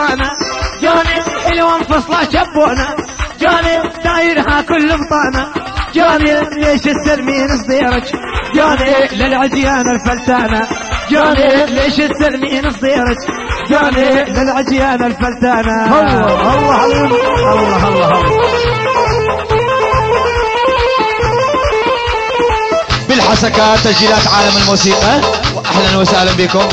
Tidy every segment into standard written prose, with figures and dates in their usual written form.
بطانة جوني حلوة انفصلة شبونا جوني دايرها كل بطانة جوني ليش تسلمين صديرك جوني للعجيان الفلتانة جوني ليش تسلمين صديرك جوني للعجيان الفلتانة. الله الله عليهم الله الله. بالحسكات تسجيلات عالم الموسيقى واهلا وسهلا بكم.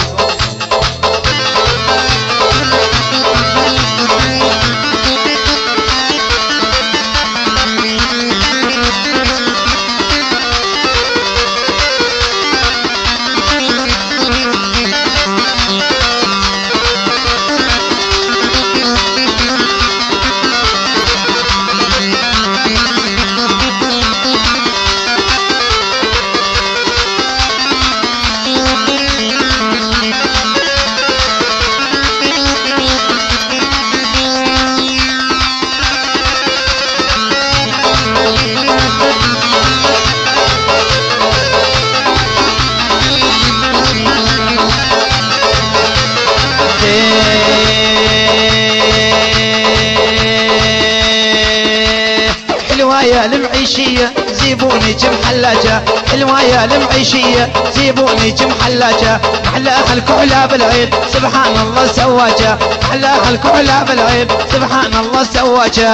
حلوايا المعيشية زيبوني جمحلاجة حلوايا المعيشية زيبوني جمحلاجة محلاها الكحلة بالعين سبحان الله سواجة محلاها الكحلة بالعين سبحان الله سواجة.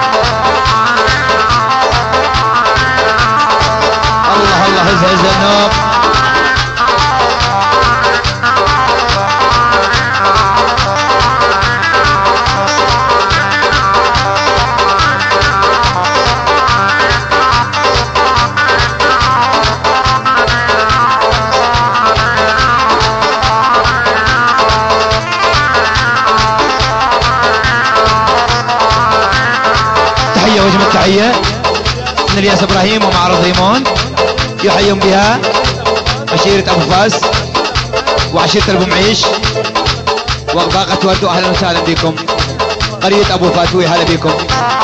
الله الله هز النوب. وجمة تحية من الياس ابراهيم ومعرض ريمون يحيون بها عشيرة ابو فاس وعشيرة ابو معيش وباقة وردو. اهلا وسهلا بكم قرية ابو فاتوي هلا بكم.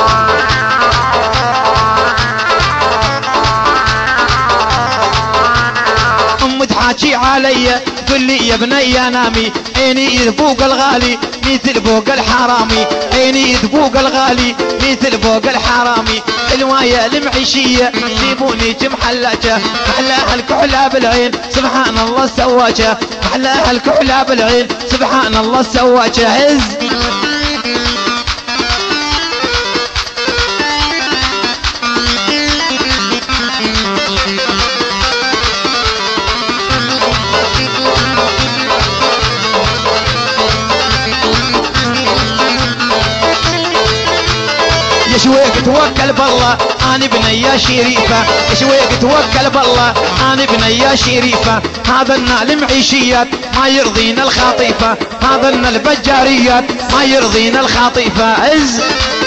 ام تحاكي علي تقول لي يا بني نامي عيني يذبوق الغالي مثل فوق الحرامي عيني يذبوق الغالي مثل فوق الحرامي. الوايا المعيشية جيبوني جمحلاجة محلاها الكحلة بالعين سبحان الله سواجة محلاها الكحلة بالعين سبحان الله سواجة. عز شويك توكل بالله انا بنية شريفة شويك توكل بالله انا بنية شريفة. هذا المعيشيات ما يرضينا الخطيفة هذا البجاريات ما يرضينا الخطيفة. عز